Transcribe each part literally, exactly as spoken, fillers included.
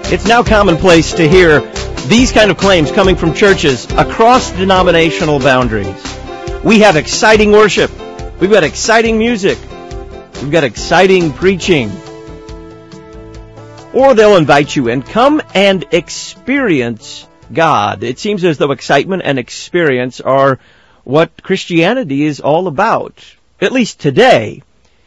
It's now commonplace to hear these kind of claims coming from churches across denominational boundaries. We have exciting worship. We've got exciting music. We've got exciting preaching. Or they'll invite you in. Come and experience God. It seems as though excitement and experience are what Christianity is all about, at least today.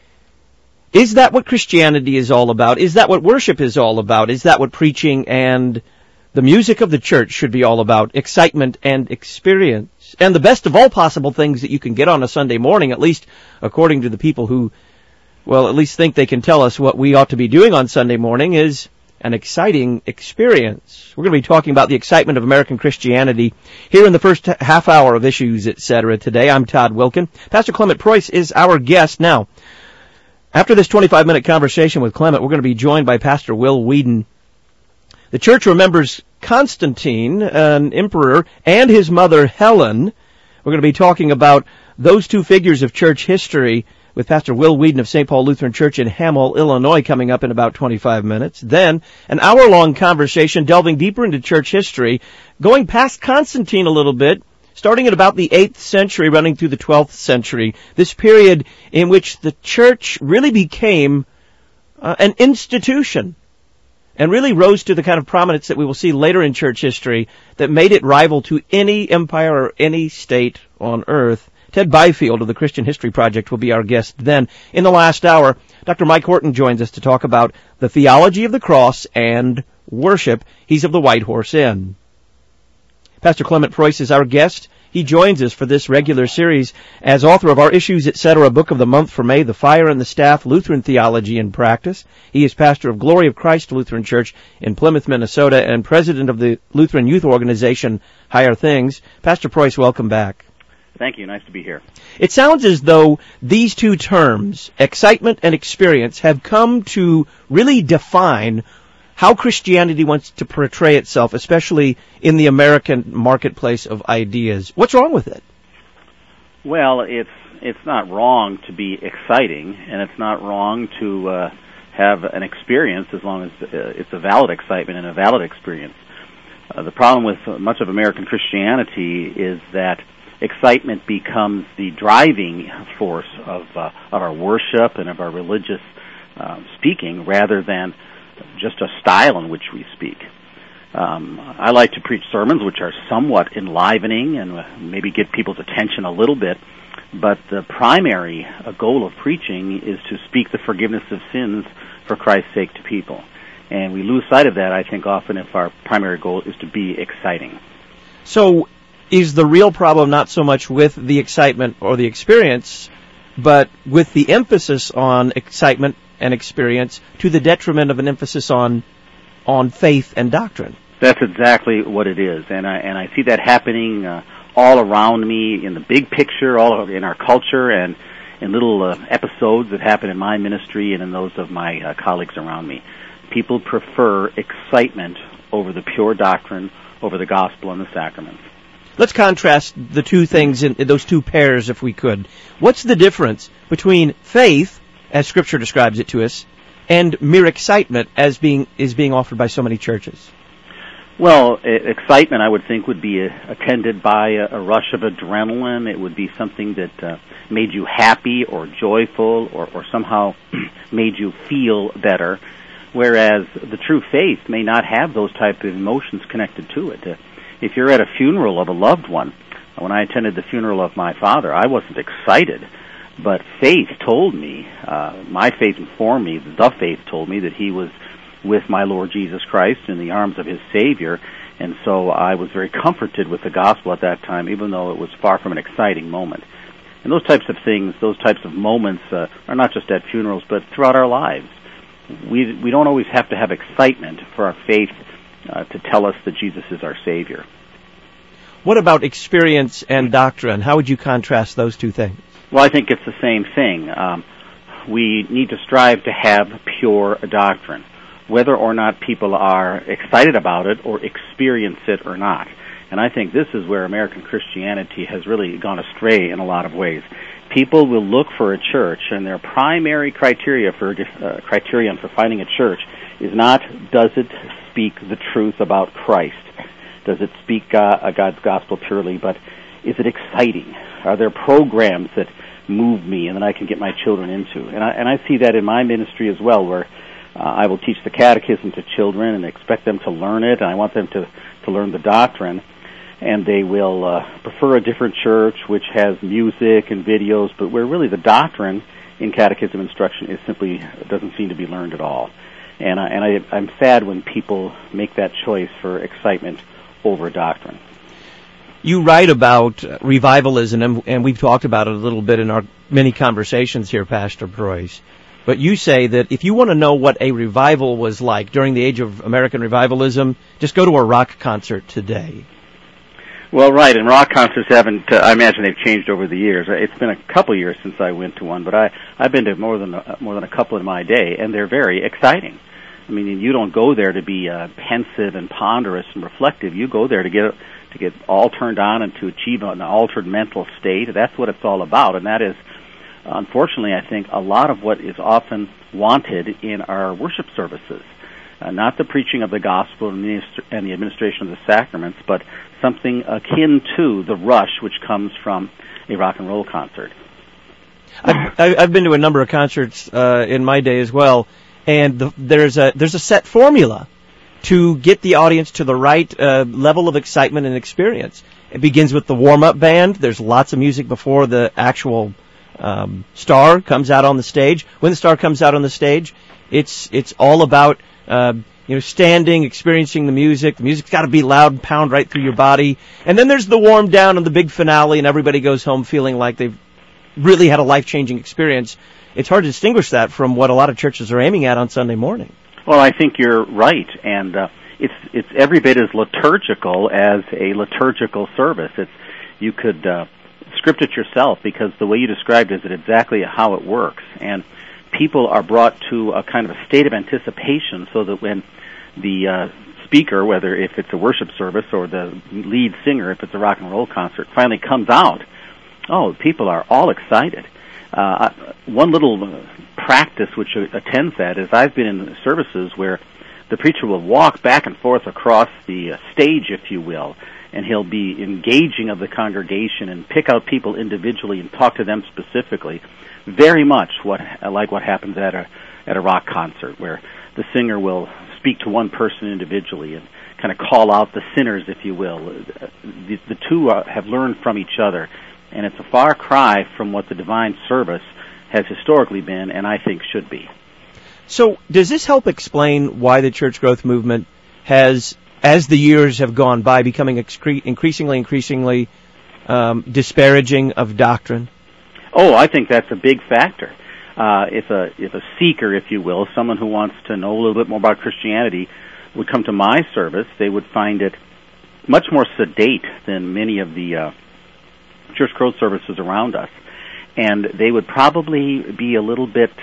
Is that what Christianity is all about? Is that what worship is all about? Is that what preaching and the music of the church should be all about? Excitement and experience. And the best of all possible things that you can get on a Sunday morning, at least according to the people who, well, at least think they can tell us what we ought to be doing on Sunday morning, is an exciting experience. We're going to be talking about the excitement of American Christianity here in the first half hour of Issues, et cetera today. I'm Todd Wilkin. Pastor Clement Preuss is our guest. Now, after this twenty-five minute conversation with Clement, we're going to be joined by Pastor Will Weedon. The church remembers Constantine, an emperor, and his mother Helen. We're going to be talking about those two figures of church history with Pastor Will Weedon of Saint Paul Lutheran Church in Hamel, Illinois, coming up in about twenty-five minutes. Then, an hour-long conversation delving deeper into church history, going past Constantine a little bit, starting at about the eighth century, running through the twelfth century, this period in which the church really became uh, an institution and really rose to the kind of prominence that we will see later in church history that made it rival to any empire or any state on earth. Ted Byfield of the Christian History Project will be our guest then. In the last hour, Doctor Mike Horton joins us to talk about the theology of the cross and worship. He's of the White Horse Inn. Pastor Clement Preuss is our guest. He joins us for this regular series as author of our Issues, et cetera book of the month for May, The Fire and the Staff, Lutheran Theology in Practice. He is pastor of Glory of Christ Lutheran Church in Plymouth, Minnesota, and president of the Lutheran youth organization Higher Things. Pastor Preuss, welcome back. Thank you. Nice to be here. It sounds as though these two terms, excitement and experience, have come to really define how Christianity wants to portray itself, especially in the American marketplace of ideas. What's wrong with it? Well, it's it's not wrong to be exciting, and it's not wrong to uh, have an experience as long as uh, it's a valid excitement and a valid experience. Uh, the problem with much of American Christianity is that excitement becomes the driving force of uh, of our worship and of our religious uh, speaking, rather than just a style in which we speak. Um, I like to preach sermons which are somewhat enlivening and maybe get people's attention a little bit, but the primary uh, goal of preaching is to speak the forgiveness of sins for Christ's sake to people. And we lose sight of that, I think, often if our primary goal is to be exciting. So is the real problem not so much with the excitement or the experience, but with the emphasis on excitement and experience to the detriment of an emphasis on on faith and doctrine? That's exactly what it is, and I and I see that happening uh, all around me in the big picture, all in our culture, and in little uh, episodes that happen in my ministry and in those of my uh, colleagues around me. People prefer excitement over the pure doctrine, over the gospel and the sacraments. Let's contrast the two things in, in those two pairs, if we could. What's the difference between faith, as Scripture describes it to us, and mere excitement as being is being offered by so many churches? Well, excitement, I would think, would be attended by a, a rush of adrenaline. It would be something that uh, made you happy or joyful or, or somehow made you feel better, whereas the true faith may not have those type of emotions connected to it. Uh, if you're at a funeral of a loved one, when I attended the funeral of my father, I wasn't excited. But faith told me, uh, my faith informed me, the faith told me that he was with my Lord Jesus Christ in the arms of his Savior, and so I was very comforted with the gospel at that time, even though it was far from an exciting moment. And those types of things, those types of moments uh, are not just at funerals, but throughout our lives. We we don't always have to have excitement for our faith uh, to tell us that Jesus is our Savior. What about experience and doctrine? How would you contrast those two things? Well, I think it's the same thing. Um, we need to strive to have pure doctrine, whether or not people are excited about it or experience it or not. And I think this is where American Christianity has really gone astray in a lot of ways. people will look for a church, and their primary criteria for uh, criterion for finding a church is not does it speak the truth about Christ, does it speak God, God's gospel purely, but is it exciting? Are there programs that move me and that I can get my children into? And I, and I see that in my ministry as well, where uh, I will teach the catechism to children and expect them to learn it, and I want them to, to learn the doctrine. And they will uh, prefer a different church which has music and videos, but where really the doctrine in catechism instruction is simply doesn't seem to be learned at all. And, I, and I, I'm sad when people make that choice for excitement over doctrine. You write about revivalism, and, and we've talked about it a little bit in our many conversations here, Pastor Preuss. But you say that if you want to know what a revival was like during the age of American revivalism, just go to a rock concert today. Well, right, and rock concerts haven't, uh, I imagine they've changed over the years. It's been a couple years since I went to one, but I, I've been to more than a, more than a couple in my day, and they're very exciting. I mean, you don't go there to be uh, pensive and ponderous and reflective. You go there to get to get all turned on and to achieve an altered mental state. That's what it's all about, and that is, unfortunately, I think, a lot of what is often wanted in our worship services. Uh, not the preaching of the gospel and the, and the administration of the sacraments, but something akin to the rush which comes from a rock and roll concert. I've, I've been to a number of concerts uh, in my day as well, and the, there's a there's a set formula to get the audience to the right uh, level of excitement and experience. It begins with the warm-up band. There's lots of music before the actual um, star comes out on the stage. When the star comes out on the stage, it's it's all about Uh, you know, standing, experiencing the music. The music's got to be loud and pound right through your body. And then there's the warm down and the big finale, and everybody goes home feeling like they've really had a life-changing experience. It's hard to distinguish that from what a lot of churches are aiming at on Sunday morning. Well, I think you're right, and uh, it's it's every bit as liturgical as a liturgical service. It's you could uh, script it yourself, because the way you described it is exactly how it works. And people are brought to a kind of a state of anticipation, so that when the uh, speaker, whether if it's a worship service or the lead singer, if it's a rock and roll concert, finally comes out, oh, people are all excited. Uh, one little practice which attends that is I've been in services where the preacher will walk back and forth across the stage, if you will, and he'll be engaging of the congregation and pick out people individually and talk to them specifically. Very much what like what happens at a at a rock concert, where the singer will speak to one person individually and kind of call out the sinners, if you will. The, the two uh, have learned from each other, and it's a far cry from what the divine service has historically been, and I think should be. So, does this help explain why the church growth movement has, as the years have gone by, becoming excre- increasingly, increasingly um, disparaging of doctrine? Oh, I think that's a big factor. Uh, if a if a seeker, if you will, someone who wants to know a little bit more about Christianity, would come to my service, they would find it much more sedate than many of the uh, church growth services around us, and they would probably be a little bit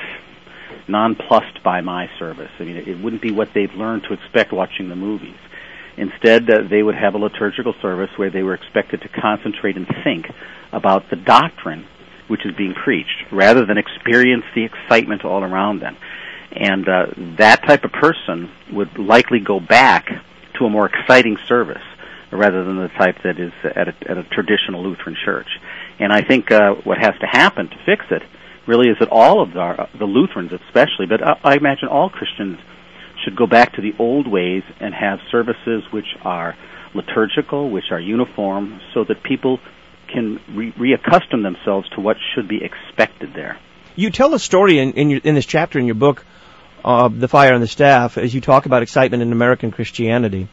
nonplussed by my service. I mean, it, it wouldn't be what they've learned to expect watching the movies. Instead, uh, they would have a liturgical service where they were expected to concentrate and think about the doctrine which is being preached, rather than experience the excitement all around them. And uh, that type of person would likely go back to a more exciting service, rather than the type that is at a, at a traditional Lutheran church. And I think uh, what has to happen to fix it really is that all of the, the Lutherans especially, but I, I imagine all Christians, should go back to the old ways and have services which are liturgical, which are uniform, so that people can re- reaccustom themselves to what should be expected there. You tell a story in in, your, in this chapter in your book, uh, The Fire and the Staff, as you talk about excitement in American Christianity,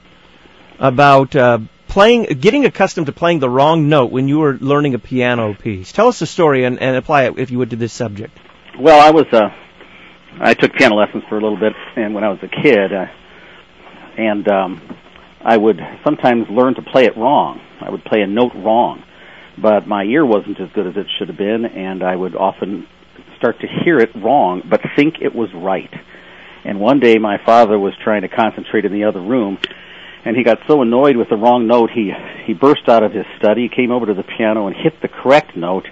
about uh, playing, getting accustomed to playing the wrong note when you were learning a piano piece. Tell us the story and, and apply it, if you would, to this subject. Well, I was uh, I took piano lessons for a little bit, and when I was a kid, uh, and um, I would sometimes learn to play it wrong. I would play a note wrong. But my ear wasn't as good as it should have been, and I would often start to hear it wrong, but think it was right. And one day my father was trying to concentrate in the other room, and he got so annoyed with the wrong note, he he burst out of his study, came over to the piano, and hit the correct note,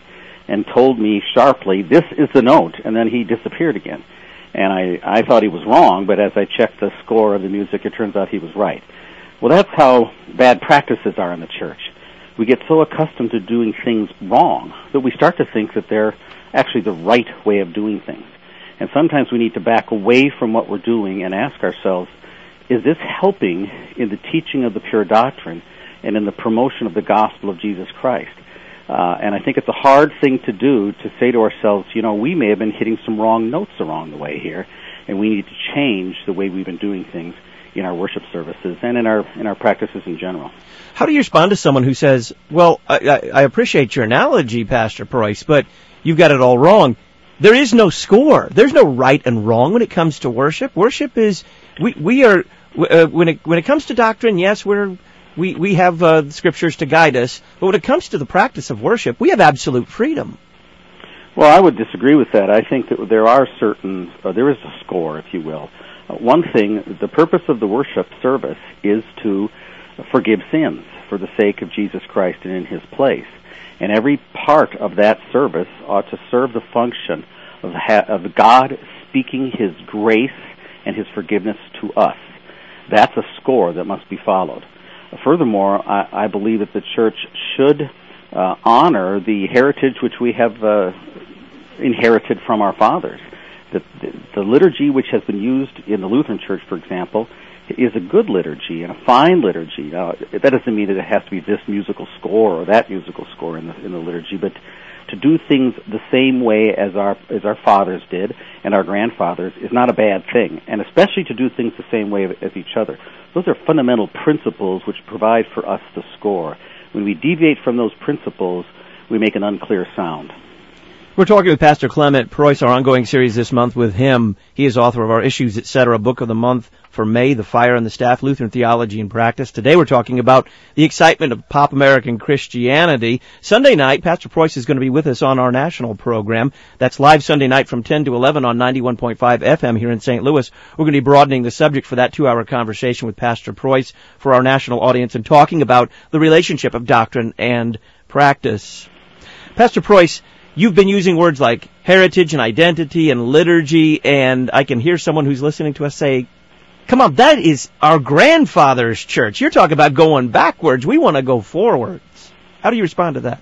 and told me sharply, "This is the note," and then he disappeared again. And I, I thought he was wrong, but as I checked the score of the music, it turns out he was right. Well, that's how bad practices are in the church. We get so accustomed to doing things wrong that we start to think that they're actually the right way of doing things. And sometimes we need to back away from what we're doing and ask ourselves, is this helping in the teaching of the pure doctrine and in the promotion of the gospel of Jesus Christ? Uh, and I think it's a hard thing to do, to say to ourselves, you know, we may have been hitting some wrong notes along the way here, and we need to change the way we've been doing things in our worship services and in our in our practices in general. How do you respond to someone who says, well, I, I, I appreciate your analogy, Pastor Preuss, but you've got it all wrong. There is no score. There's no right and wrong when it comes to worship. Worship is, we, we are, uh, when it, when it comes to doctrine, yes, we're, we, we have, uh, scriptures to guide us, but when it comes to the practice of worship, we have absolute freedom. Well, I would disagree with that. I think that there are certain, uh, there is a score, if you will. Uh, one thing, the purpose of the worship service is to forgive sins for the sake of Jesus Christ and in His place. And every part of that service ought to serve the function of, ha- of God speaking His grace and His forgiveness to us. That's a score that must be followed. Uh, furthermore, I, I believe that the church should uh, honor the heritage which we have uh, inherited from our fathers. The, the, the liturgy which has been used in the Lutheran Church, for example, is a good liturgy and a fine liturgy. Now, that doesn't mean that it has to be this musical score or that musical score in the in the liturgy, but to do things the same way as our as our fathers did and our grandfathers is not a bad thing, and especially to do things the same way as each other. Those are fundamental principles which provide for us the score. When we deviate from those principles, we make an unclear sound. We're talking with Pastor Clement Preuss, our ongoing series this month with him. He is author of our Issues, et cetera, book of the month for May, The Fire and the Staff, Lutheran Theology and Practice. Today we're talking about the excitement of pop American Christianity. Sunday night, Pastor Preuss is going to be with us on our national program. That's live Sunday night from ten to eleven on ninety-one point five F M here in Saint Louis. We're going to be broadening the subject for that two-hour conversation with Pastor Preuss for our national audience and talking about the relationship of doctrine and practice. Pastor Preuss, you've been using words like heritage and identity and liturgy, and I can hear someone who's listening to us say, come on, that is our grandfather's church. You're talking about going backwards. We want to go forwards. How do you respond to that?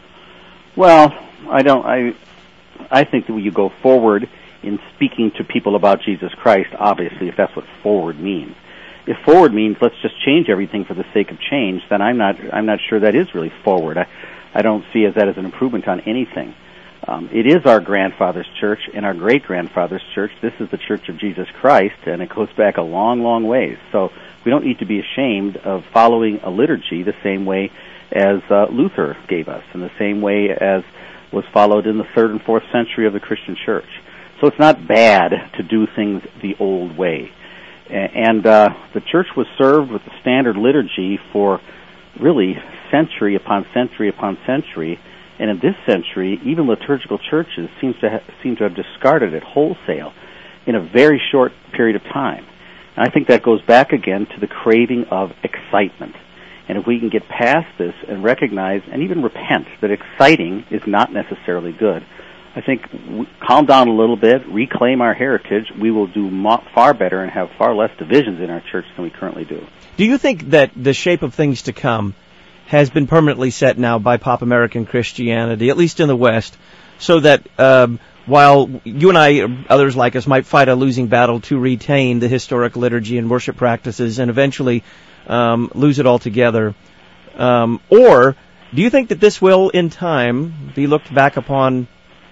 Well, I don't, I, I think that when you go forward in speaking to people about Jesus Christ, obviously, if that's what forward means. If forward means let's just change everything for the sake of change, then I'm not, I'm not sure that is really forward. I, I don't see as that as an improvement on anything. Um, it is our grandfather's church and our great-grandfather's church. This is the Church of Jesus Christ, and it goes back a long, long ways. So we don't need to be ashamed of following a liturgy the same way as uh, Luther gave us, and the same way as was followed in the third and fourth century of the Christian church. So it's not bad to do things the old way. And uh, the church was served with the standard liturgy for really century upon century upon century, and in this century, even liturgical churches seem to ha- seem to have discarded it wholesale in a very short period of time. And I think that goes back again to the craving of excitement. And if we can get past this and recognize and even repent that exciting is not necessarily good, I think w- calm down a little bit, reclaim our heritage, we will do mo- far better and have far less divisions in our church than we currently do. Do you think that the shape of things to come has been permanently set now by pop American Christianity, at least in the West, so that um, while you and I, or others like us, might fight a losing battle to retain the historic liturgy and worship practices and eventually um, lose it altogether, um, or do you think that this will, in time, be looked back upon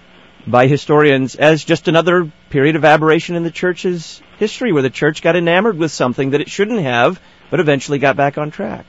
by historians as just another period of aberration in the church's history, where the church got enamored with something that it shouldn't have, but eventually got back on track?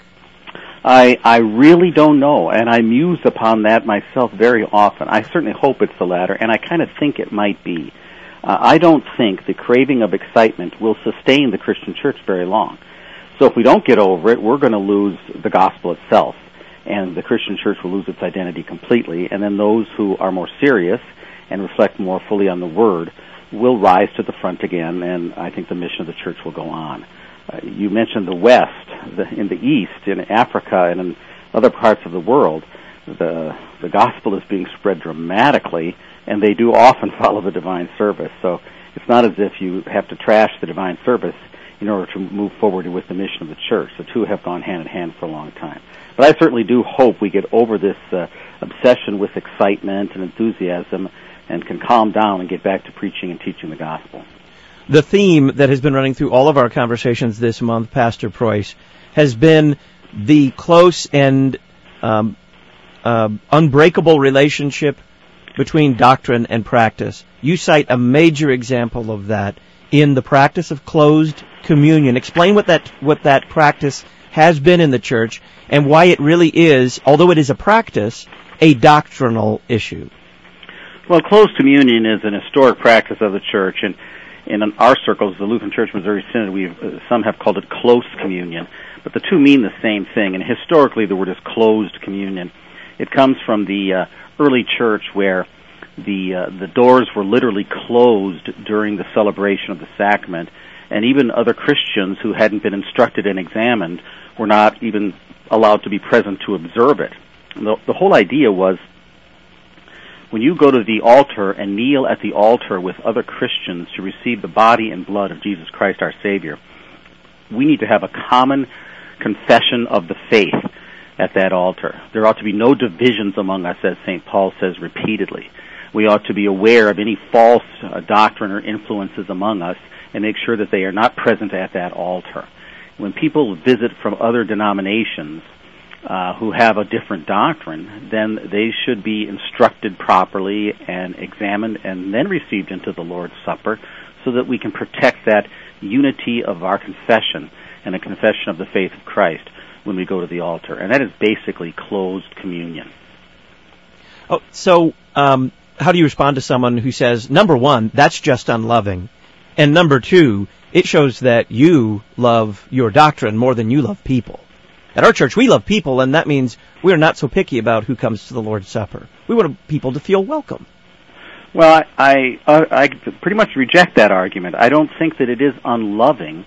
I, I really don't know, and I muse upon that myself very often. I certainly hope it's the latter, and I kind of think it might be. Uh, I don't think the craving of excitement will sustain the Christian church very long. So if we don't get over it, we're going to lose the gospel itself, and the Christian church will lose its identity completely, and then those who are more serious and reflect more fully on the Word will rise to the front again, and I think the mission of the church will go on. Uh, you mentioned the West, the, in the East, in Africa, and in other parts of the world. the the gospel is being spread dramatically, and they do often follow the divine service. So it's not as if you have to trash the divine service in order to move forward with the mission of the church. The two have gone hand in hand for a long time. But I certainly do hope we get over this uh, obsession with excitement and enthusiasm and can calm down and get back to preaching and teaching the gospel. The theme that has been running through all of our conversations this month, Pastor Preuss, has been the close and um, uh, unbreakable relationship between doctrine and practice. You cite a major example of that in the practice of closed communion. Explain what that what that practice has been in the church and why it really is, although it is a practice, a doctrinal issue. Well, closed communion is an historic practice of the church, and in our circles, the Lutheran Church Missouri Synod, we uh, some have called it close communion, but the two mean the same thing. And historically, the word is closed communion. It comes from the uh, early church, where the uh, the doors were literally closed during the celebration of the sacrament, and even other Christians who hadn't been instructed and examined were not even allowed to be present to observe it. And the, the whole idea was, when you go to the altar and kneel at the altar with other Christians to receive the body and blood of Jesus Christ our Savior, we need to have a common confession of the faith at that altar. There ought to be no divisions among us, as Saint Paul says repeatedly. We ought to be aware of any false uh, doctrine or influences among us and make sure that they are not present at that altar. When people visit from other denominations uh, who have a different doctrine, then they should be instructed properly and examined and then received into the Lord's Supper so that we can protect that unity of our confession and a confession of the faith of Christ when we go to the altar. And that is basically closed communion. Oh, so um, how do you respond to someone who says, number one, that's just unloving, and number two, it shows that you love your doctrine more than you love people? At our church, we love people, and that means we're not so picky about who comes to the Lord's Supper. We want people to feel welcome. Well, I, I, I pretty much reject that argument. I don't think that it is unloving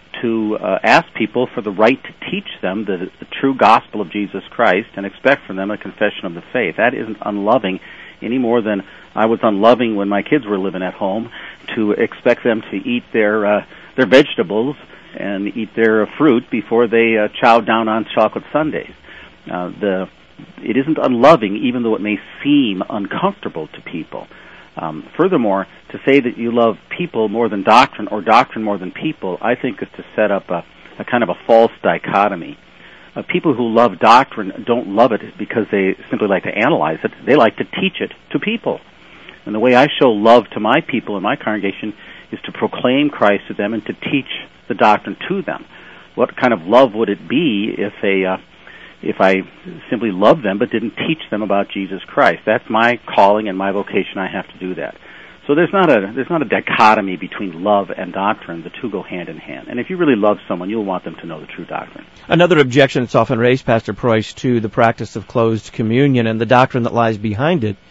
to uh, ask people for the right to teach them the, the true gospel of Jesus Christ and expect from them a confession of the faith. That isn't unloving any more than I was unloving when my kids were living at home to expect them to eat their uh, their vegetables and eat their uh, fruit before they uh, chow down on chocolate sundaes. Uh, the it isn't unloving, even though it may seem uncomfortable to people. Um, furthermore, to say that you love people more than doctrine or doctrine more than people, I think is to set up a, a kind of a false dichotomy. Uh, people who love doctrine don't love it because they simply like to analyze it. They like to teach it to people. And the way I show love to my people in my congregation is to proclaim Christ to them and to teach the doctrine to them. What kind of love would it be if a uh, if I simply loved them but didn't teach them about Jesus Christ? That's my calling and my vocation. I have to do that. So there's not a there's not a dichotomy between love and doctrine. The two go hand in hand. And if you really love someone, you'll want them to know the true doctrine. Another objection that's often raised, Pastor Preuss, to the practice of closed communion and the doctrine that lies behind it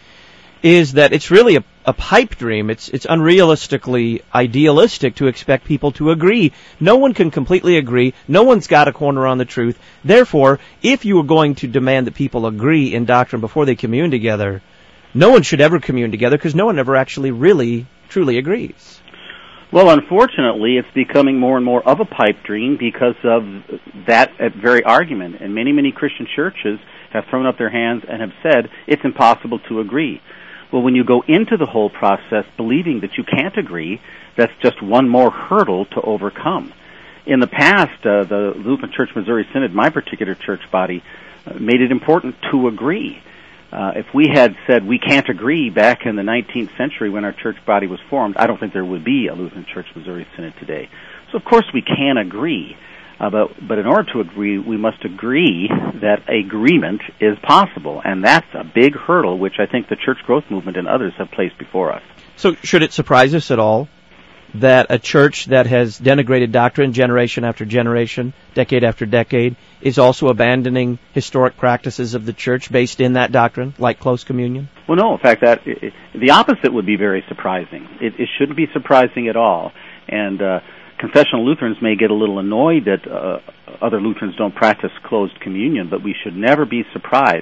is that it's really a, a pipe dream. It's it's unrealistically idealistic to expect people to agree. No one can completely agree. No one's got a corner on the truth. Therefore, if you were going to demand that people agree in doctrine before they commune together, no one should ever commune together because no one ever actually really, truly agrees. Well, unfortunately, it's becoming more and more of a pipe dream because of that very argument. And many, many Christian churches have thrown up their hands and have said it's impossible to agree. Well, when you go into the whole process believing that you can't agree, that's just one more hurdle to overcome. In the past, uh, the Lutheran Church Missouri Synod, my particular church body, uh, made it important to agree. Uh, if we had said we can't agree back in the nineteenth century when our church body was formed, I don't think there would be a Lutheran Church Missouri Synod today. So, of course, we can agree. Uh, but, but in order to agree, we must agree that agreement is possible. And that's a big hurdle, which I think the church growth movement and others have placed before us. So should it surprise us at all that a church that has denigrated doctrine generation after generation, decade after decade, is also abandoning historic practices of the church based in that doctrine, like close communion? Well, no. In fact, that it, the opposite would be very surprising. It, it shouldn't be surprising at all. And uh, confessional Lutherans may get a little annoyed that uh, other Lutherans don't practice closed communion, but we should never be surprised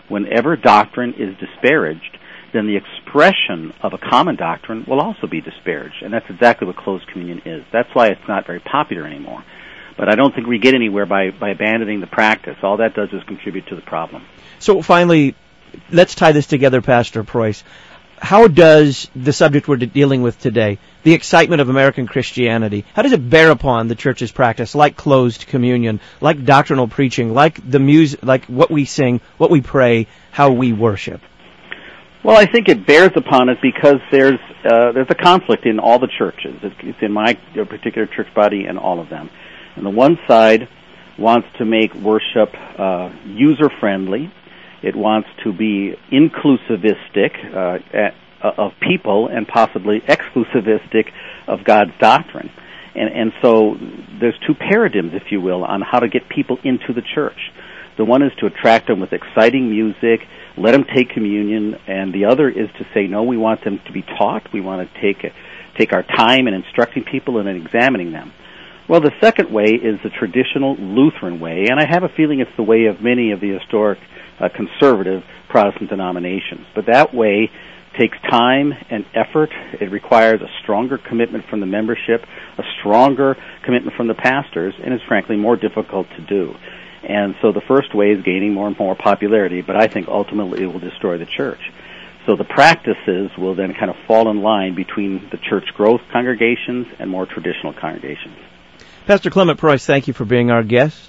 whenever doctrine is disparaged, then the expression of a common doctrine will also be disparaged. And that's exactly what closed communion is. That's why it's not very popular anymore. But I don't think we get anywhere by, by abandoning the practice. All that does is contribute to the problem. So finally, let's tie this together, Pastor Preuss. How does the subject we're dealing with today, the excitement of American Christianity, how does it bear upon the church's practice, like closed communion, like doctrinal preaching, like the music, like what we sing, what we pray, how we worship? Well, I think it bears upon it because there's uh, there's a conflict in all the churches. It's in my particular church body and all of them. And the one side wants to make worship uh, user-friendly. It wants to be inclusivistic uh, at, uh, of people and possibly exclusivistic of God's doctrine. And, and so there's two paradigms, if you will, on how to get people into the church. The one is to attract them with exciting music, let them take communion, and the other is to say, no, we want them to be taught. We want to take take our time in instructing people and in examining them. Well, the second way is the traditional Lutheran way, and I have a feeling it's the way of many of the historic uh, conservative Protestant denominations. But that way takes time and effort. It requires a stronger commitment from the membership, a stronger commitment from the pastors, and is frankly more difficult to do. And so the first way is gaining more and more popularity, but I think ultimately it will destroy the church. So the practices will then kind of fall in line between the church growth congregations and more traditional congregations. Pastor Clement Preuss, thank you for being our guest.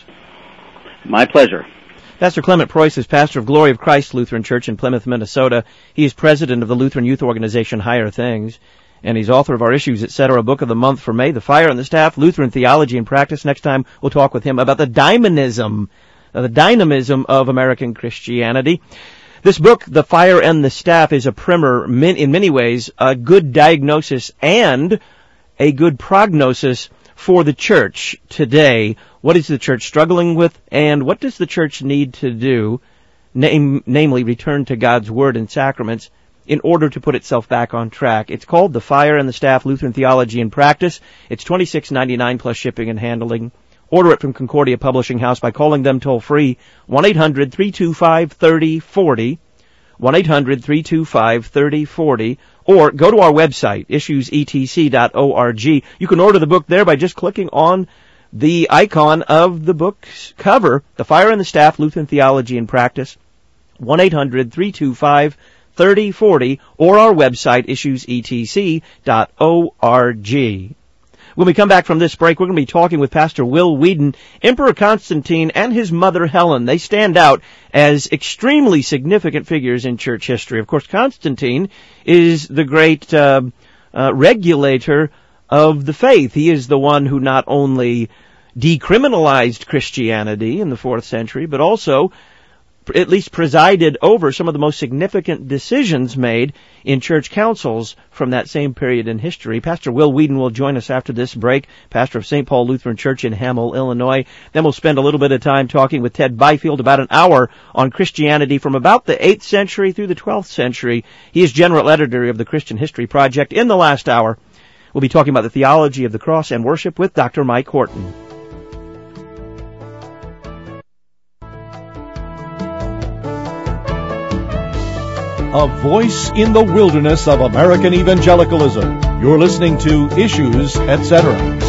My pleasure. Pastor Clement Preuss is pastor of Glory of Christ Lutheran Church in Plymouth, Minnesota. He is president of the Lutheran youth organization Higher Things, and he's author of our Issues, et cetera, book of the month for May, The Fire and the Staff, Lutheran Theology and Practice. Next time we'll talk with him about the dynamism, uh, the dynamism of American Christianity. This book, The Fire and the Staff, is a primer in many ways, a good diagnosis and a good prognosis for the church today. What is the church struggling with, and what does the church need to do, name, namely return to God's Word and sacraments, in order to put itself back on track? It's called The Fire and the Staff, Lutheran Theology and Practice. It's twenty-six ninety-nine plus shipping and handling. Order it from Concordia Publishing House by calling them toll-free, one eight hundred three two five three oh four oh, one eight hundred three two five three oh four oh, or go to our website, issues e t c dot org. You can order the book there by just clicking on the icon of the book's cover, The Fire and the Staff, Lutheran Theology and Practice, one eight hundred three two five three oh four oh, or our website, issues e t c dot org. When we come back from this break, we're going to be talking with Pastor Will Weedon. Emperor Constantine and his mother Helen, they stand out as extremely significant figures in church history. Of course, Constantine is the great uh, uh, regulator of the faith. He is the one who not only decriminalized Christianity in the fourth century, but also at least presided over some of the most significant decisions made in church councils from that same period in history. Pastor Will Weedon will join us after this break, pastor of Saint Paul Lutheran Church in Hamel, Illinois. Then we'll spend a little bit of time talking with Ted Byfield, about an hour on Christianity from about the eighth century through the twelfth century. He is general editor of the Christian History Project. In the last hour, we'll be talking about the theology of the cross and worship with Doctor Mike Horton. A voice in the wilderness of American evangelicalism. You're listening to Issues, et cetera.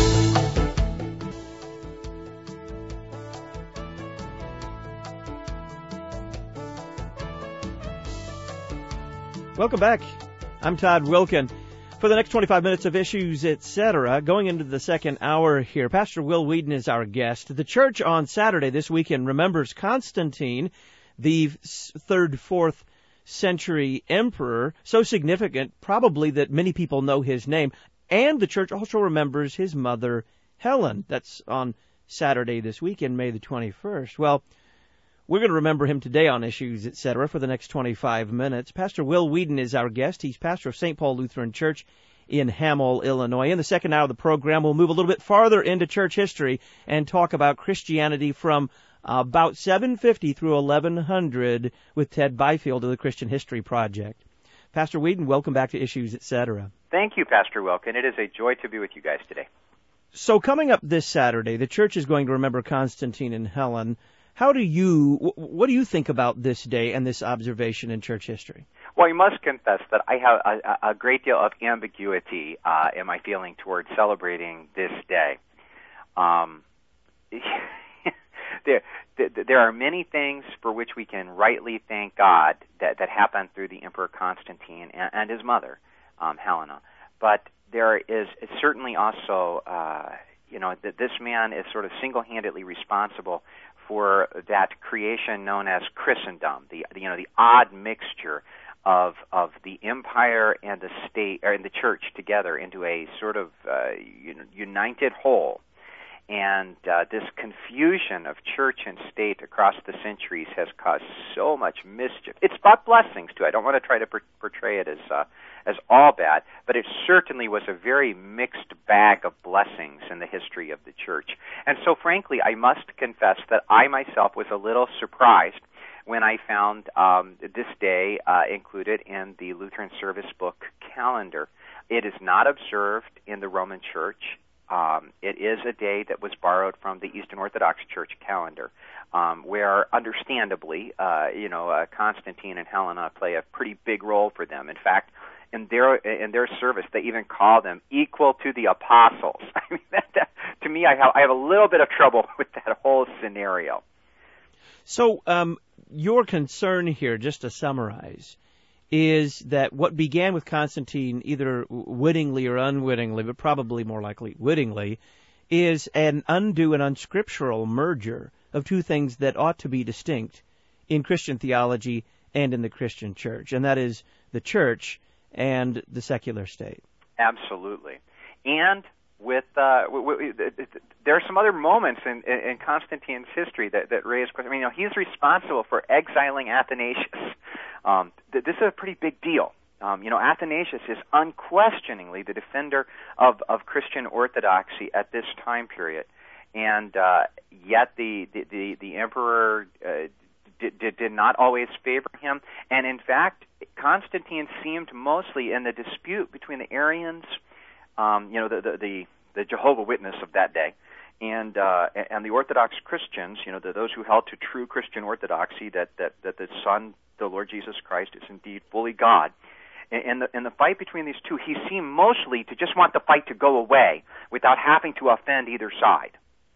Welcome back. I'm Todd Wilkin. For the next twenty-five minutes of Issues, et cetera, going into the second hour here, Pastor Will Weedon is our guest. The church on Saturday this weekend remembers Constantine, the third, fourth century emperor, so significant probably that many people know his name, and the church also remembers his mother Helen. That's on Saturday this weekend, May the twenty-first. Well, we're going to remember him today on Issues, et cetera, for the next twenty-five minutes. Pastor Will Weedon is our guest. He's pastor of Saint Paul Lutheran Church in Hamel, Illinois. In the second hour of the program, we'll move a little bit farther into church history and talk about Christianity from about seven fifty through eleven hundred with Ted Byfield of the Christian History Project. Pastor Weedon, welcome back to Issues, et cetera. Thank you, Pastor Wilkin. It is a joy to be with you guys today. So coming up this Saturday, the church is going to remember Constantine and Helen. How do you, what do you think about this day and this observation in church history? Well, I must confess that I have a, a great deal of ambiguity uh, in my feeling towards celebrating this day. Um, there, there are many things for which we can rightly thank God that, that happened through the Emperor Constantine and, and his mother, um, Helena. But there is certainly also, uh, you know, that this man is sort of single-handedly responsible for that creation known as Christendom, the, the you know the odd mixture of of the empire and the state or in the church together into a sort of uh, united whole. And uh, this confusion of church and state across the centuries has caused so much mischief. It's brought blessings too. I don't want to try to per- portray it as uh, as all bad, but it certainly was a very mixed bag of blessings in the history of the church. And so, frankly, I must confess that I myself was a little surprised when I found um, this day uh, included in the Lutheran Service Book calendar. It is not observed in the Roman Church. Um, it is a day that was borrowed from the Eastern Orthodox Church calendar, um, where, understandably, uh, you know, uh, Constantine and Helena play a pretty big role for them. In fact, in their in their service, they even call them equal to the apostles. I mean, that, that, to me, I have I have a little bit of trouble with that whole scenario. So, um, your concern here, just to summarize, is that what began with Constantine, either wittingly or unwittingly, but probably more likely wittingly, is an undue and unscriptural merger of two things that ought to be distinct in Christian theology and in the Christian church, and that is the church and the secular state. Absolutely. And with uh, w- w- there are some other moments in, in, in Constantine's history that, that raise questions. I mean, you know, he's responsible for exiling Athanasius. Um, th- this is a pretty big deal. Um, you know, Athanasius is unquestioningly the defender of, of Christian orthodoxy at this time period, and uh, yet the the, the, the emperor uh, did, did, did not always favor him. And in fact, Constantine seemed mostly in the dispute between the Arians, um, you know, the, the the the Jehovah Witness of that day, and uh, and the Orthodox Christians, you know, the, those who held to true Christian orthodoxy, that that that the Son, the Lord Jesus Christ, is indeed fully God. In the, in the fight between these two, he seemed mostly to just want the fight to go away without having to offend either side.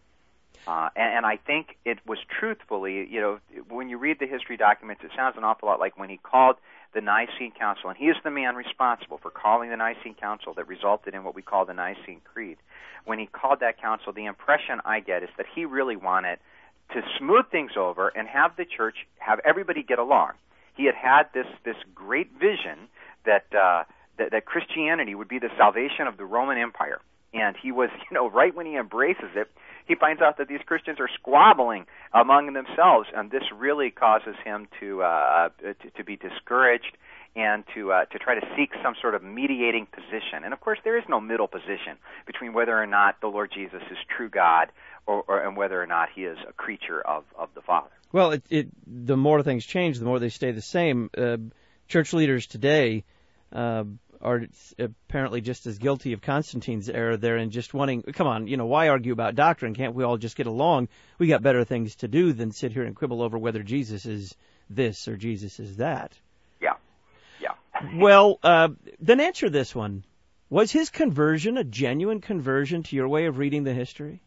Uh, and, and I think it was truthfully, you know, when you read the history documents, it sounds an awful lot like when he called the Nicene Council, and he is the man responsible for calling the Nicene Council that resulted in what we call the Nicene Creed. When he called that council, the impression I get is that he really wanted to smooth things over and have the church, have everybody get along. He had had this, this great vision that, uh, that that Christianity would be the salvation of the Roman Empire. And he was, you know, right when he embraces it, he finds out that these Christians are squabbling among themselves, and this really causes him to uh, to, to be discouraged and to uh, to try to seek some sort of mediating position. And of course, there is no middle position between whether or not the Lord Jesus is true God or, or and whether or not he is a creature of, of the Father. Well, it, it the more things change, the more they stay the same. Uh, church leaders today uh, are apparently just as guilty of Constantine's error there in just wanting, come on, you know, why argue about doctrine? Can't we all just get along? We got better things to do than sit here and quibble over whether Jesus is this or Jesus is that. Yeah, yeah. Well, uh, then answer this one. Was his conversion a genuine conversion to your way of reading the history?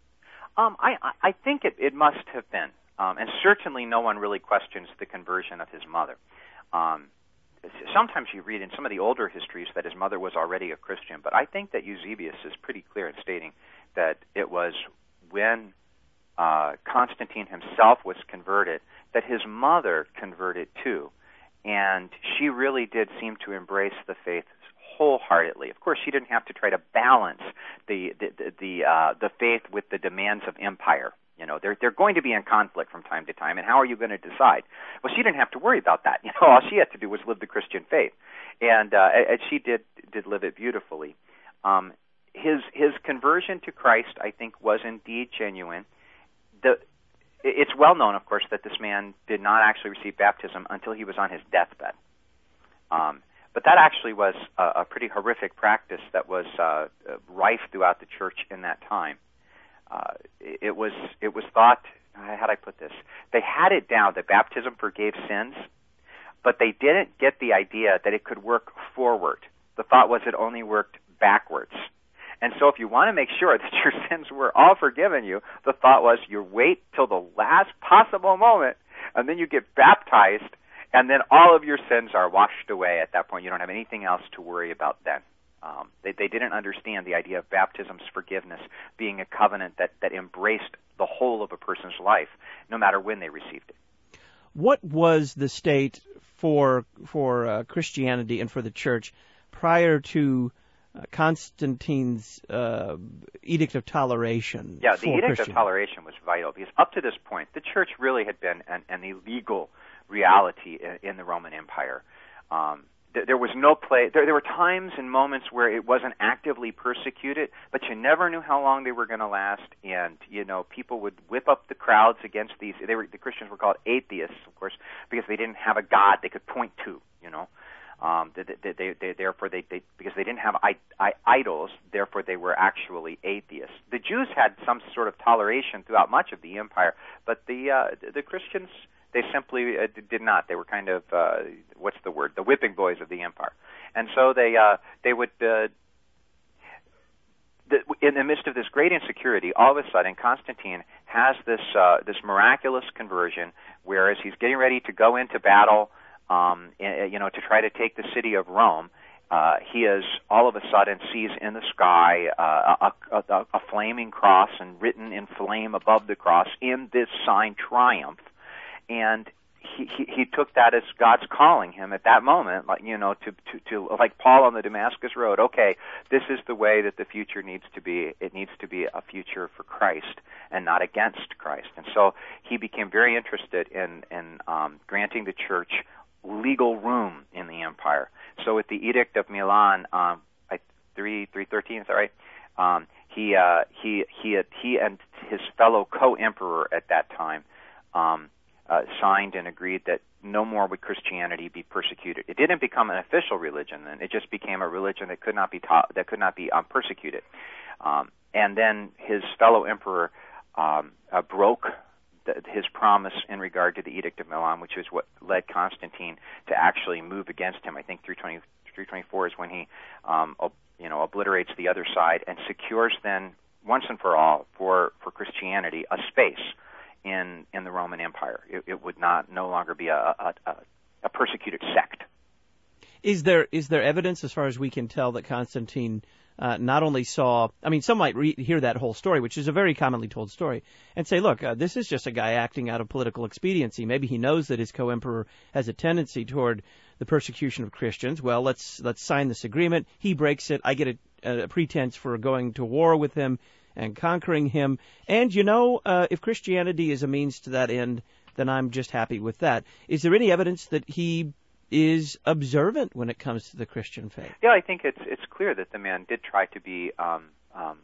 Um, I, I think it, it must have been. Um, and certainly no one really questions the conversion of his mother. Um, sometimes you read in some of the older histories that his mother was already a Christian, but I think that Eusebius is pretty clear in stating that it was when uh, Constantine himself was converted that his mother converted too. And she really did seem to embrace the faith wholeheartedly. Of course, she didn't have to try to balance the the the, the, uh, the faith with the demands of empire. You know, they're they're going to be in conflict from time to time, and how are you going to decide? Well, she didn't have to worry about that. You know, all she had to do was live the Christian faith, and uh, and she did did live it beautifully. Um, his his conversion to Christ, I think, was indeed genuine. The it's well known, of course, that this man did not actually receive baptism until he was on his deathbed. Um, but that actually was a, a pretty horrific practice that was uh, rife throughout the church in that time. Uh, it was it was thought, uh, how do I put this? They had it down that baptism forgave sins, but they didn't get the idea that it could work forward. The thought was it only worked backwards. And so if you want to make sure that your sins were all forgiven you, the thought was you wait till the last possible moment, and then you get baptized, and then all of your sins are washed away at that point. You don't have anything else to worry about then. Um, they, they didn't understand the idea of baptism's forgiveness being a covenant that, that embraced the whole of a person's life, no matter when they received it. What was the state for for uh, Christianity and for the church prior to uh, Constantine's uh, Edict of Toleration? Yeah, the Edict of Toleration was vital because up to this point, the church really had been an, an illegal reality in, in the Roman Empire. Um, There was no place. There, there were times and moments where it wasn't actively persecuted, but you never knew how long they were going to last. And you know, people would whip up the crowds against these. They were the Christians were called atheists, of course, because they didn't have a God they could point to. You know, um, they, they, they, they, therefore they, they because they didn't have I, I, idols. Therefore, they were actually atheists. The Jews had some sort of toleration throughout much of the empire, but the uh, the Christians. They simply uh, did not. They were kind of uh, what's the word? The whipping boys of the empire, and so they uh, they would. Uh, the, in the midst of this great insecurity, all of a sudden, Constantine has this uh, this miraculous conversion. Whereas he's getting ready to go into battle, um, in, you know, to try to take the city of Rome, uh, he is all of a sudden sees in the sky uh, a, a, a flaming cross, and written in flame above the cross, in this sign triumph. And he, he he took that as God's calling him at that moment, like you know, to, to to like Paul on the Damascus Road. Okay, this is the way that the future needs to be. It needs to be a future for Christ and not against Christ. And so he became very interested in in um, granting the church legal room in the empire. So with the Edict of Milan, um, three three thirteen, is that right? Um, he uh, he he he and his fellow co-emperor at that time. Um, Uh, signed and agreed that no more would Christianity be persecuted. It didn't become an official religion then; it just became a religion that could not be taught, that could not be um, persecuted. Um, and then his fellow emperor um, uh, broke the, his promise in regard to the Edict of Milan, which is what led Constantine to actually move against him. I think three twenty-four is when he, um, ob- you know, obliterates the other side and secures then once and for all for for Christianity a space in in the Roman Empire. It, it would not no longer be a, a, a, a persecuted sect. Is there is there evidence, as far as we can tell, that Constantine uh, not only saw, I mean, some might re- hear that whole story, which is a very commonly told story, and say, look, uh, this is just a guy acting out of political expediency. Maybe he knows that his co-emperor has a tendency toward the persecution of Christians. Well, let's let's sign this agreement. He breaks it. I get a, a pretense for going to war with him and conquering him. And, you know, uh, if Christianity is a means to that end, then I'm just happy with that. Is there any evidence that he is observant when it comes to the Christian faith? Yeah, I think it's it's clear that the man did try to be um, um,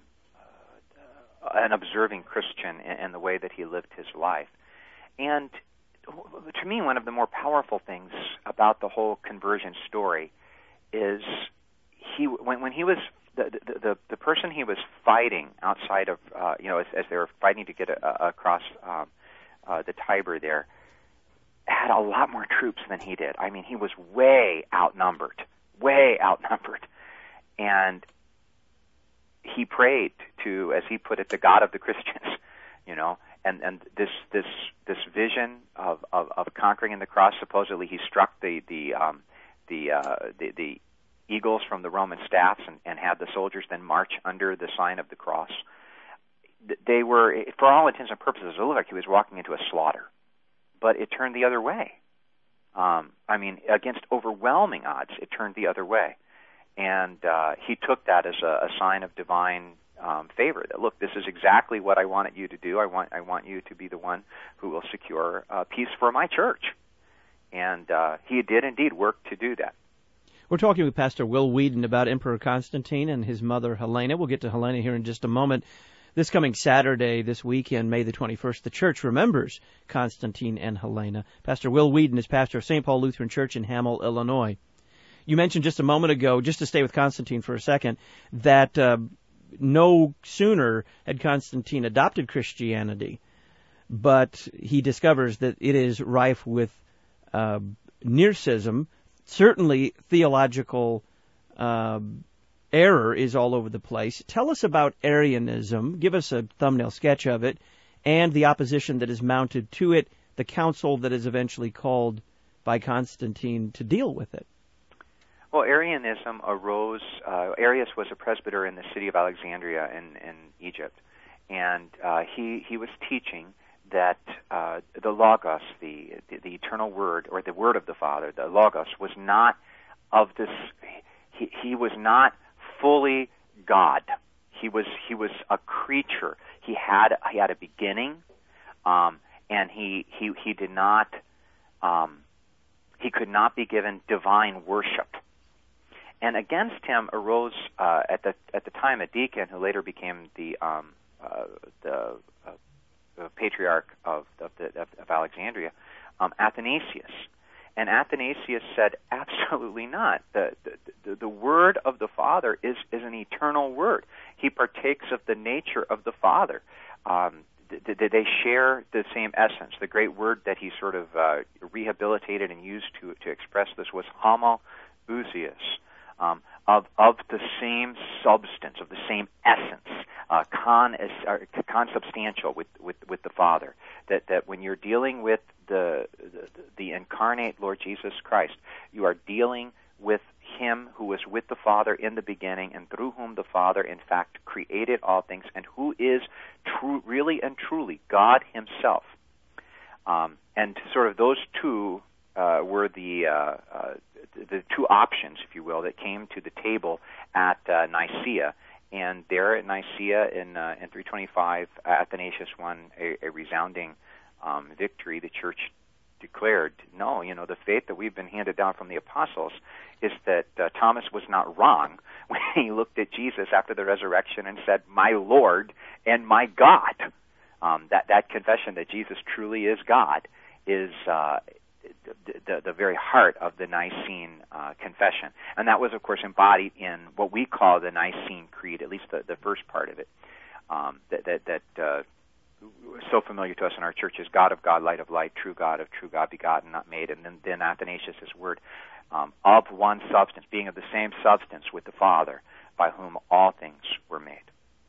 uh, an observing Christian in, in the way that he lived his life. And to me, one of the more powerful things about the whole conversion story is he when, when he was The, the the the person he was fighting outside of uh, you know as, as they were fighting to get a, a, across um, uh, the Tiber there had a lot more troops than he did. I mean, he was way outnumbered, way outnumbered, and he prayed to, as he put it, the God of the Christians, you know, and and this this this vision of of, of conquering in the cross. Supposedly, he struck the the um, the, uh, the the eagles from the Roman staffs and, and had the soldiers then march under the sign of the cross. They were, for all intents and purposes, it looked like he was walking into a slaughter, but it turned the other way. Um, I mean, against overwhelming odds, it turned the other way, and uh, he took that as a, a sign of divine um, favor. That look, this is exactly what I wanted you to do. I want, I want you to be the one who will secure uh, peace for my church, and uh, he did indeed work to do that. We're talking with Pastor Will Weedon about Emperor Constantine and his mother Helena. We'll get to Helena here in just a moment. This coming Saturday, this weekend, May the twenty-first, the church remembers Constantine and Helena. Pastor Will Weedon is pastor of Saint Paul Lutheran Church in Hamel, Illinois. You mentioned just a moment ago, just to stay with Constantine for a second, that uh, no sooner had Constantine adopted Christianity but he discovers that it is rife with uh, nearcism. Certainly, theological uh, error is all over the place. Tell us about Arianism. Give us a thumbnail sketch of it, and the opposition that is mounted to it, the council that is eventually called by Constantine to deal with it. Well, Arianism arose, uh, Arius was a presbyter in the city of Alexandria in, in Egypt, and uh, he, he was teaching that uh, the Logos, the, the the eternal Word, or the Word of the Father, the Logos, was not of this, he, he was not fully God. He was he was a creature. He had he had a beginning, um, and he, he, he did not, um, he could not be given divine worship. And against him arose uh, at the at the time a deacon who later became the um, uh, the, uh, the patriarch of of, the, of, of Alexandria, um, Athanasius. And Athanasius said, absolutely not. The, the the word of the Father is is an eternal word. He partakes of the nature of the Father. Um, th- th- they share the same essence. The great word that he sort of uh, rehabilitated and used to to express this was homoousios. Um, of of the same substance, of the same essence, uh, con is, uh, consubstantial with, with, with the Father. That that when you're dealing with the, the the incarnate Lord Jesus Christ, you are dealing with Him who was with the Father in the beginning, and through whom the Father, in fact, created all things, and who is true, really and truly God Himself. Um, and sort of those two uh, were the uh, uh, the two options, if you will, that came to the table at uh, Nicaea. And there at Nicaea in uh, in three twenty-five, Athanasius won a, a resounding um, victory. The Church declared, no, you know, the faith that we've been handed down from the apostles is that uh, Thomas was not wrong when he looked at Jesus after the resurrection and said, my Lord and my God. Um, that, that confession that Jesus truly is God is uh, the, the, the very heart of the Nicene uh, confession. And that was, of course, embodied in what we call the Nicene Creed, at least the, the first part of it, um, that, that, that uh, so familiar to us in our churches: God of God, light of light, true God of true God, begotten, not made. And then, then Athanasius' word, um, of one substance, being of the same substance with the Father, by whom all things were made.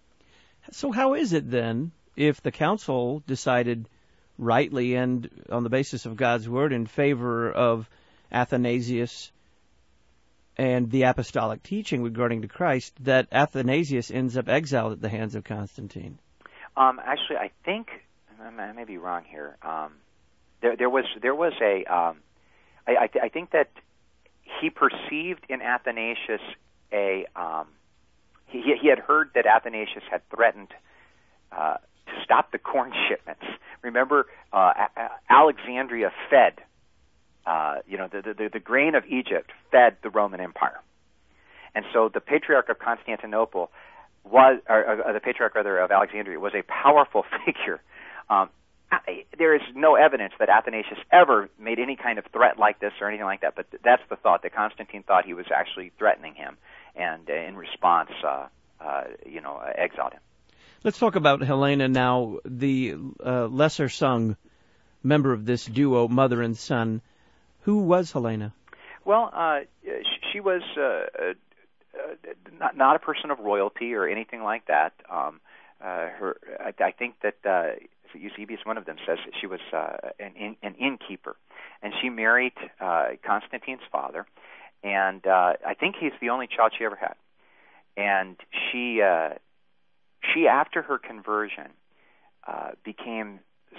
So how is it then, if the council decided rightly and on the basis of God's word in favor of Athanasius and the apostolic teaching regarding to Christ, that Athanasius ends up exiled at the hands of Constantine? Um, actually, I think I may be wrong here. Um, there, there was there was a. Um, I, I, th- I think that he perceived in Athanasius a. Um, he, he had heard that Athanasius had threatened uh, to stop the corn shipments. Remember, uh, a- Alexandria fed. Uh, you know, the, the the grain of Egypt fed the Roman Empire, and so the Patriarch of Constantinople was, or, or the Patriarch rather of Alexandria, was a powerful figure. Um, there is no evidence that Athanasius ever made any kind of threat like this or anything like that, but that's the thought, that Constantine thought he was actually threatening him, and uh, in response, uh, uh, you know, uh, exiled him. Let's talk about Helena now, the uh, lesser-sung member of this duo, mother and son. Who was Helena? Well, uh, she was uh, uh, not, not a person of royalty or anything like that. Um, uh, her, I, I think that uh, Eusebius, one of them, says that she was uh, an, in, an innkeeper, and she married uh, Constantine's father, and uh, I think he's the only child she ever had. And she, uh, she after her conversion, uh, became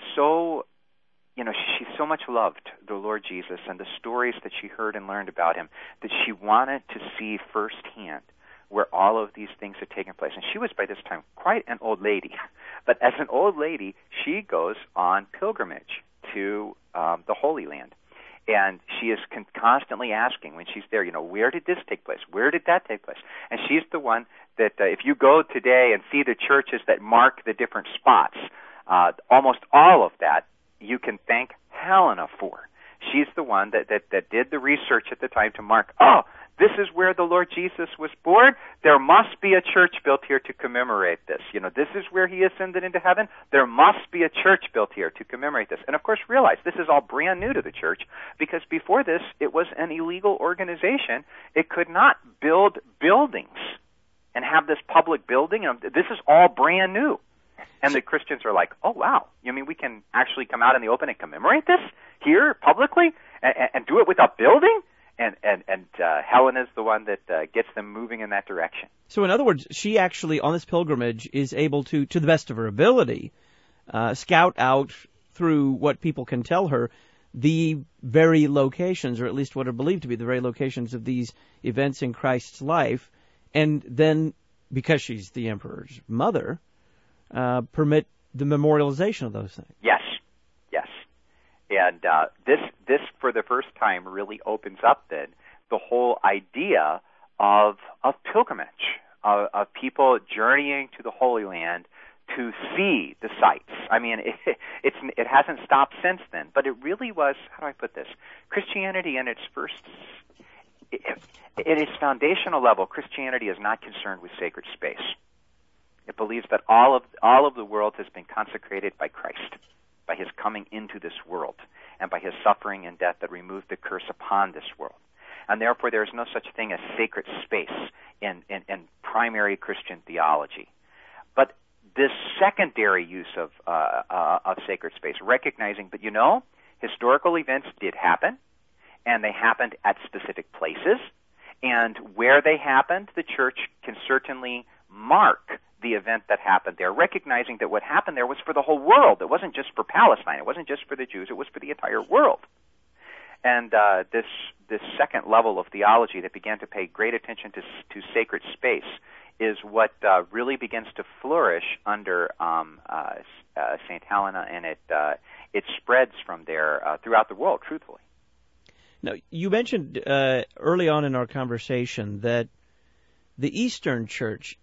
so. You know, she so much loved the Lord Jesus and the stories that she heard and learned about him that she wanted to see firsthand where all of these things had taken place. And she was, by this time, quite an old lady. But as an old lady, she goes on pilgrimage to um, the Holy Land. And she is con- constantly asking when she's there, you know, where did this take place? Where did that take place? And she's the one that uh, if you go today and see the churches that mark the different spots, uh, almost all of that you can thank Helena for. She's the one that, that, that did the research at the time to mark, oh, this is where the Lord Jesus was born. There must be a church built here to commemorate this. You know, this is where he ascended into heaven. There must be a church built here to commemorate this. And of course, realize this is all brand new to the church, because before this, it was an illegal organization. It could not build buildings and have this public building. You know, this is all brand new. And the Christians are like, oh, wow, you mean we can actually come out in the open and commemorate this here publicly and, and do it without building? And and and uh, Helen is the one that uh, gets them moving in that direction. So in other words, she actually, on this pilgrimage, is able to, to the best of her ability, uh, scout out through what people can tell her the very locations, or at least what are believed to be the very locations of these events in Christ's life, and then, because she's the emperor's mother, uh, permit the memorialization of those things. Yes, yes. And uh, this, this, for the first time, really opens up then the whole idea of of pilgrimage, of, of people journeying to the Holy Land to see the sights. I mean, it, it's it hasn't stopped since then, but it really was. How do I put this? Christianity, in its first, at its foundational level, Christianity is not concerned with sacred space. It believes that all of all of the world has been consecrated by Christ, by his coming into this world, and by his suffering and death that removed the curse upon this world. And therefore, there is no such thing as sacred space in, in, in primary Christian theology. But this secondary use of, uh, uh, of sacred space, recognizing that, you know, historical events did happen, and they happened at specific places, and where they happened, the church can certainly mark the event that happened there, recognizing that what happened there was for the whole world. It wasn't just for Palestine. It wasn't just for the Jews. It was for the entire world. And uh, this this second level of theology that began to pay great attention to to sacred space is what uh, really begins to flourish under um, uh, uh, Saint Helena, and it uh, it spreads from there uh, throughout the world, truthfully. Now, you mentioned uh, early on in our conversation that the Eastern Church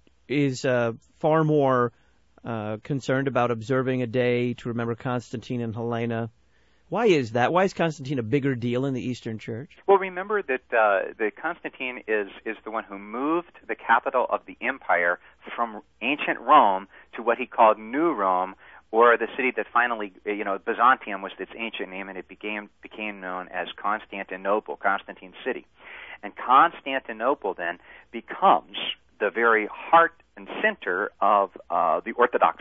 is uh, far more uh, concerned about observing a day to remember Constantine and Helena. Why is that? Why is Constantine a bigger deal in the Eastern Church? Well, remember that uh, that Constantine is is the one who moved the capital of the empire from ancient Rome to what he called New Rome, or the city that finally, you know, Byzantium was its ancient name, and it became became known as Constantinople, Constantine's city. And Constantinople then becomes the very heart and center of uh, the Orthodox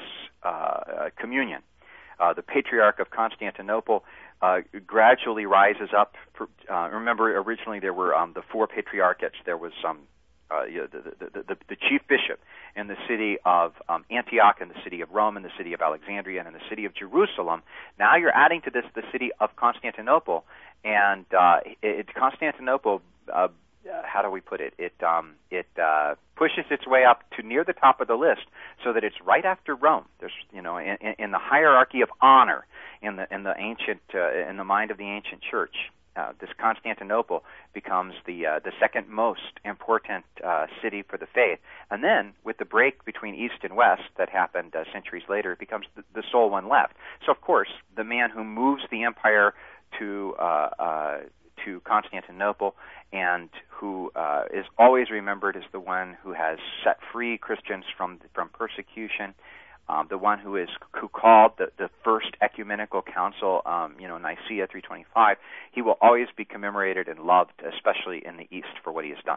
uh, communion. Uh, the Patriarch of Constantinople uh, gradually rises up. For, uh, remember, originally there were um, the four patriarchates. There was um, uh, you know, the, the, the, the chief bishop in the city of um, Antioch, in the city of Rome, in the city of Alexandria, and in the city of Jerusalem. Now you're adding to this the city of Constantinople, and uh, it, Constantinople. Uh, Uh, how do we put it? It um, it uh, pushes its way up to near the top of the list, so that it's right after Rome. There's, you know, in, in the hierarchy of honor in the in the ancient uh, in the mind of the ancient church, uh, this Constantinople becomes the uh, the second most important uh, city for the faith. And then, with the break between East and West that happened uh, centuries later, it becomes the, the sole one left. So, of course, the man who moves the empire to uh, uh, to Constantinople, and who uh, is always remembered as the one who has set free Christians from from persecution, um, the one who is who called the, the first ecumenical council, um, you know, Nicaea three twenty-five. He will always be commemorated and loved, especially in the East, for what he has done.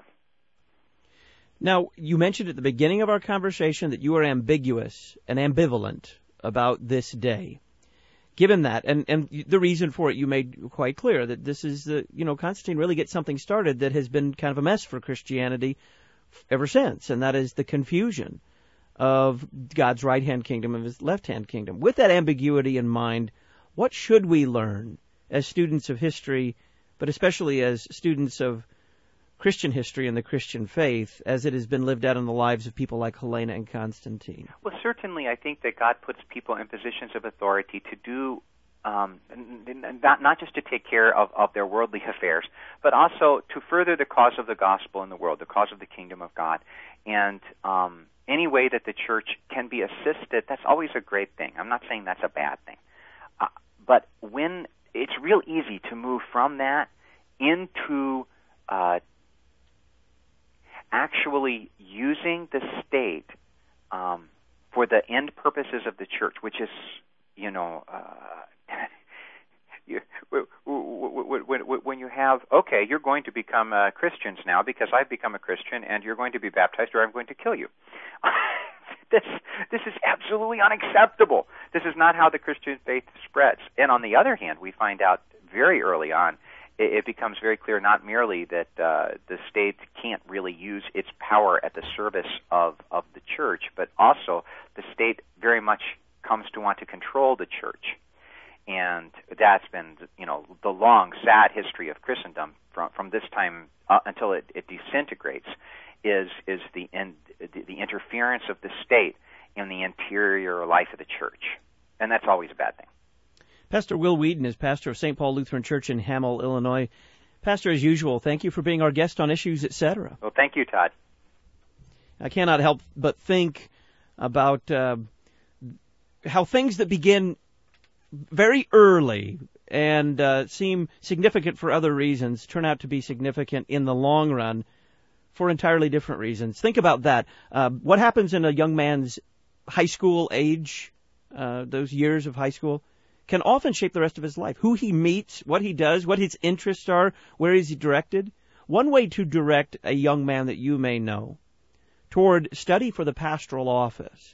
Now, you mentioned at the beginning of our conversation that you are ambiguous and ambivalent about this day. Given that, and, and the reason for it you made quite clear, that this is, the, you know, Constantine really gets something started that has been kind of a mess for Christianity ever since, and that is the confusion of God's right-hand kingdom and his left-hand kingdom. With that ambiguity in mind, what should we learn as students of history, but especially as students of Christian history and the Christian faith, as it has been lived out in the lives of people like Helena and Constantine? Well, certainly I think that God puts people in positions of authority to do, um, not, not just to take care of, of their worldly affairs, but also to further the cause of the gospel in the world, the cause of the kingdom of God. And um, any way that the church can be assisted, that's always a great thing. I'm not saying that's a bad thing. Uh, but when it's real easy to move from that into uh, actually using the state um, for the end purposes of the church, which is, you know, uh, you, when you have, okay, you're going to become uh, Christians now because I've become a Christian, and you're going to be baptized or I'm going to kill you. This this is absolutely unacceptable. This is not how the Christian faith spreads. And on the other hand, we find out very early on, it, it becomes very clear not merely that uh, the state can't really use its power at the service of, of the church, but also the state very much comes to want to control the church. And that's been, you know, the long, sad history of Christendom from from this time uh, until it, it disintegrates. Is is the, in, the the interference of the state in the interior life of the church, and that's always a bad thing. Pastor Will Wheaton is pastor of Saint Paul Lutheran Church in Hamel, Illinois. Pastor, as usual, thank you for being our guest on Issues, et cetera. Well, thank you, Todd. I cannot help but think about uh, how things that begin very early and uh, seem significant for other reasons turn out to be significant in the long run for entirely different reasons. Think about that. Uh, what happens in a young man's high school age, uh, those years of high school, can often shape the rest of his life. Who he meets, what he does, what his interests are, where is he directed. One way to direct a young man that you may know toward study for the pastoral office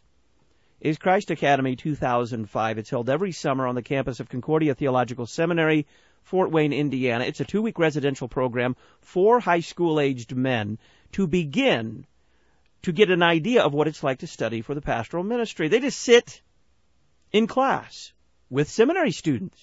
is Christ Academy two thousand five. It's held every summer on the campus of Concordia Theological Seminary, Fort Wayne, Indiana. It's a two-week residential program for high school-aged men to begin to get an idea of what it's like to study for the pastoral ministry. They just sit in class with seminary students,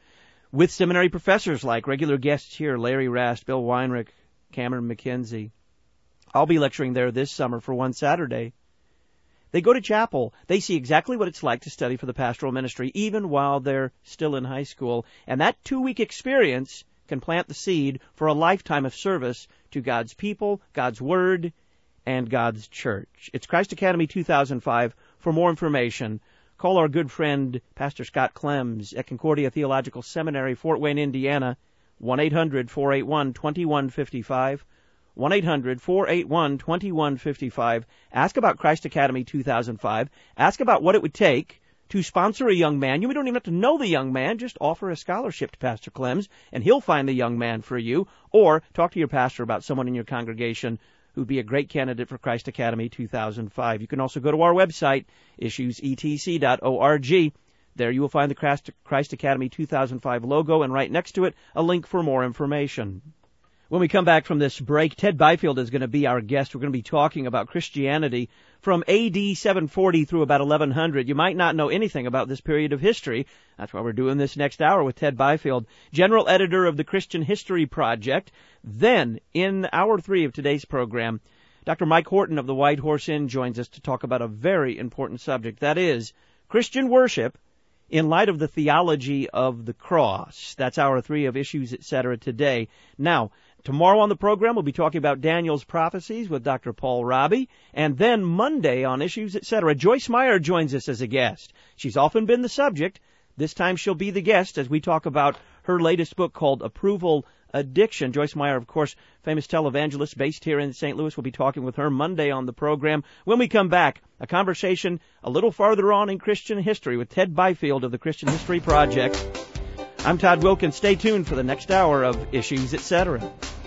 with seminary professors like regular guests here, Larry Rast, Bill Weinrich, Cameron McKenzie. I'll be lecturing there this summer for one Saturday. They go to chapel. They see exactly what it's like to study for the pastoral ministry, even while they're still in high school. And that two-week experience can plant the seed for a lifetime of service to God's people, God's Word, and God's church. It's Christ Academy two thousand five. For more information, call our good friend, Pastor Scott Clems at Concordia Theological Seminary, Fort Wayne, Indiana, one eight hundred, four eight one, two one five five. one eight hundred, four eight one, two one five five. Ask about Christ Academy two thousand five. Ask about what it would take to sponsor a young man. You don't even have to know the young man. Just offer a scholarship to Pastor Clems, and he'll find the young man for you. Or talk to your pastor about someone in your congregation who'd be a great candidate for Christ Academy two thousand five. You can also go to our website, issues e t c dot org. There you will find the Christ Academy two thousand five logo, and right next to it, a link for more information. When we come back from this break, Ted Byfield is going to be our guest. We're going to be talking about Christianity from A D seven forty through about eleven hundred. You might not know anything about this period of history. That's why we're doing this next hour with Ted Byfield, general editor of the Christian History Project. Then, in hour three of today's program, Doctor Mike Horton of the White Horse Inn joins us to talk about a very important subject. That is, Christian worship in light of the theology of the cross. That's hour three of Issues, et cetera today. Now, tomorrow on the program, we'll be talking about Daniel's prophecies with Doctor Paul Robbie. And then Monday on Issues, et cetera, Joyce Meyer joins us as a guest. She's often been the subject. This time she'll be the guest as we talk about her latest book called Approval Addiction. Joyce Meyer, of course, famous televangelist based here in Saint Louis. We'll be talking with her Monday on the program. When we come back, a conversation a little farther on in Christian history with Ted Byfield of the Christian History Project. I'm Todd Wilkins. Stay tuned for the next hour of Issues, et cetera.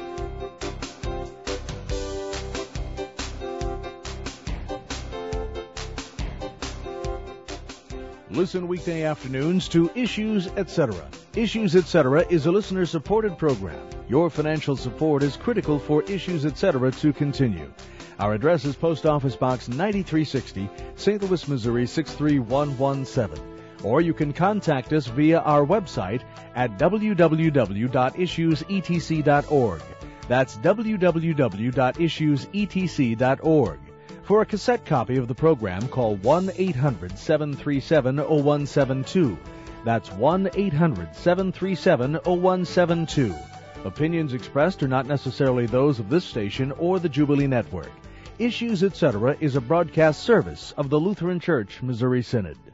Listen weekday afternoons to Issues, et cetera. Issues, et cetera is a listener-supported program. Your financial support is critical for Issues, et cetera to continue. Our address is Post Office Box ninety-three sixty, Saint Louis, Missouri six three one one seven. Or you can contact us via our website at w w w dot issues e t c dot org. That's w w w dot issues e t c dot org. For a cassette copy of the program, call one eight hundred, seven three seven, zero one seven two. That's one eight hundred, seven three seven, zero one seven two. Opinions expressed are not necessarily those of this station or the Jubilee Network. Issues, et cetera is a broadcast service of the Lutheran Church Missouri Synod.